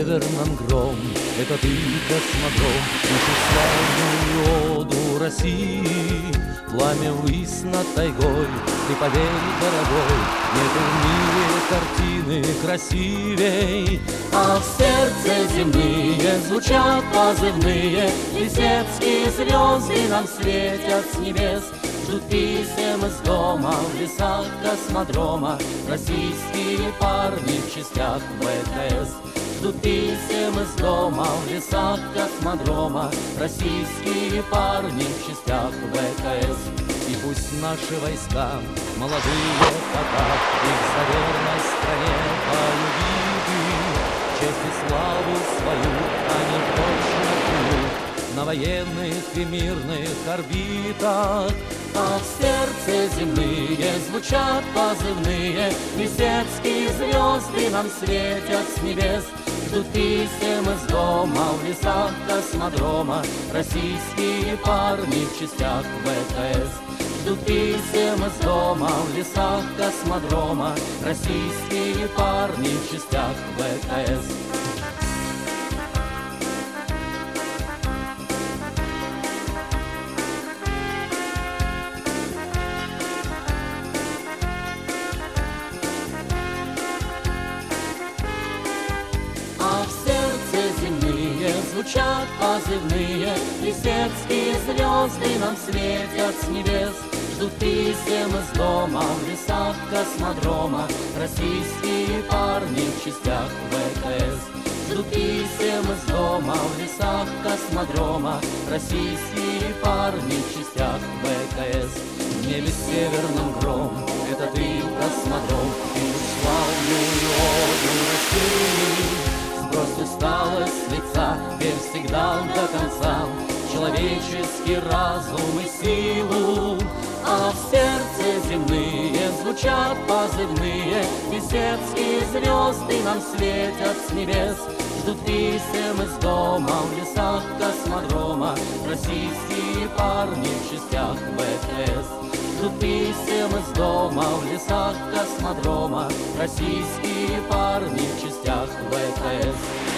северном гром, это ты, космодром, пишешь славную оду России. Пламя ввысь над тайгой, ты поверь, дорогой, нету в мире картины красивей. А в сердце земные звучат позывные, лисецкие звезды нам светят с небес. Ждут писем из дома в лесах космодрома российские парни в частях ВКС. Ждут писем из дома в лесах космодрома российские парни в частях ВКС. И пусть наши войска, молодые пока, их за верность стране полюбили, честь и славу свою они точно куют на военных и мирных орбитах. А в сердце земные звучат позывные, лисецкие звезды нам светят с небес. Ждут писем из дома в лесах космодрома российские парни в частях ВКС. Ждут писем из дома в лесах космодрома российские парни в частях ВКС. Звучат позывные, лисецкие звезды нам светят с небес. Ждут писем из дома в лесах космодрома российские парни в частях ВКС. Ждут писем из дома в лесах космодрома российские парни в частях ВКС. В небе северном гром, это ты, космодром, и славную оду России. Сбрось усталость с лица, верь всегда до конца, человеческий разум и силу. А в сердце земные звучат позывные, лисецкие звезды нам светят с небес. Ждут писем из дома в лесах космодрома российские парни в частях ВКС. Ждут писем из дома в лесах космодрома российские парни в частях ВКС.